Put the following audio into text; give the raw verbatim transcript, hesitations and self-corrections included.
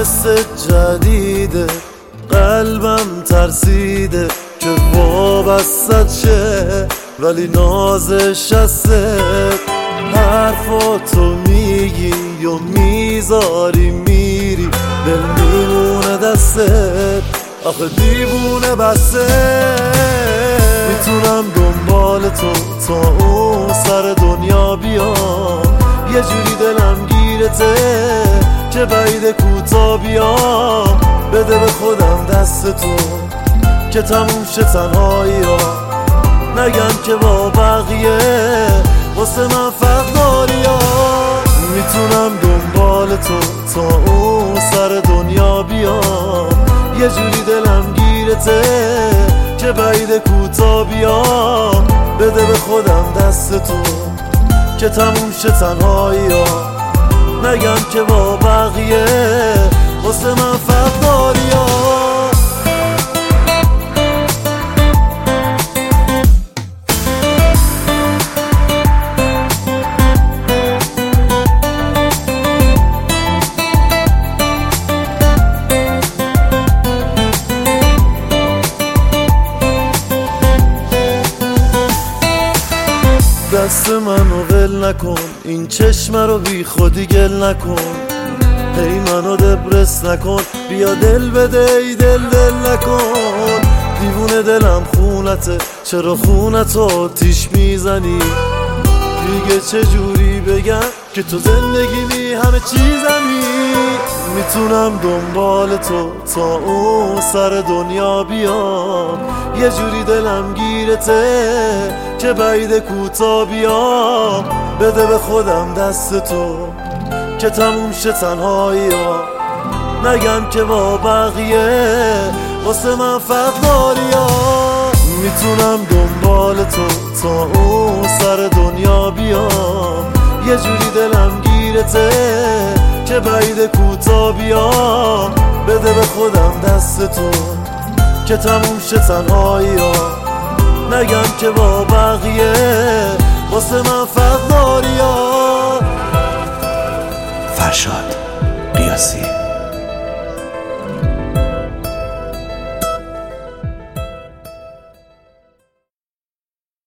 حس جدیده، قلبم ترسیده که وابستت شه، ولی نازش هسته. حرفاتو میگی یا میذاری میری، دل میمونه دستت، آخه دیوونه بسته. میتونم دنبال تو تا اون سر دنیا بیام، یه جوری دلم گیرته که بعید کوتا بیام. بده به خودم دست تو که تموم شه تنهایی ها، نگم که با بقیه واسه من فرق داری ها. میتونم دنبال تو تا اون سر دنیا بیام، یه جوری دلم گیرته که بعید کوتا بیام. بده به خودم دست تو که تموم شه تنهایی ها، نگم که با بقیه واسه من فرق داری ها. دست منو ول نکن، این چشم رو بی خودی گل نکن. هی منو دبرس نکن، بیا دل بده ای دل دل نکن. دیوونه دلم خونته، چرا خونتو آتیش میزنی؟ دیگه چجوری بگم که تو زندگیمی همه چیزمی؟ میتونم دنبال تو تا اون سر دنیا بیام، یه جوری دلم گیرته که بعید کوتا بیام. بده به خودم دست تو که تموم شه تنهایی ها، نگم که با بقیه واسه من فرق داری ها. میتونم دنبال تو تا اون سر دنیا بیام، یه جوری دلم گیرته که بعید کوتا بیام. بده به خودم دست تو که تموم شه تنهایی ها، نگم که با بقیه واسه من فرق داری ها. فرشاد قیاسی.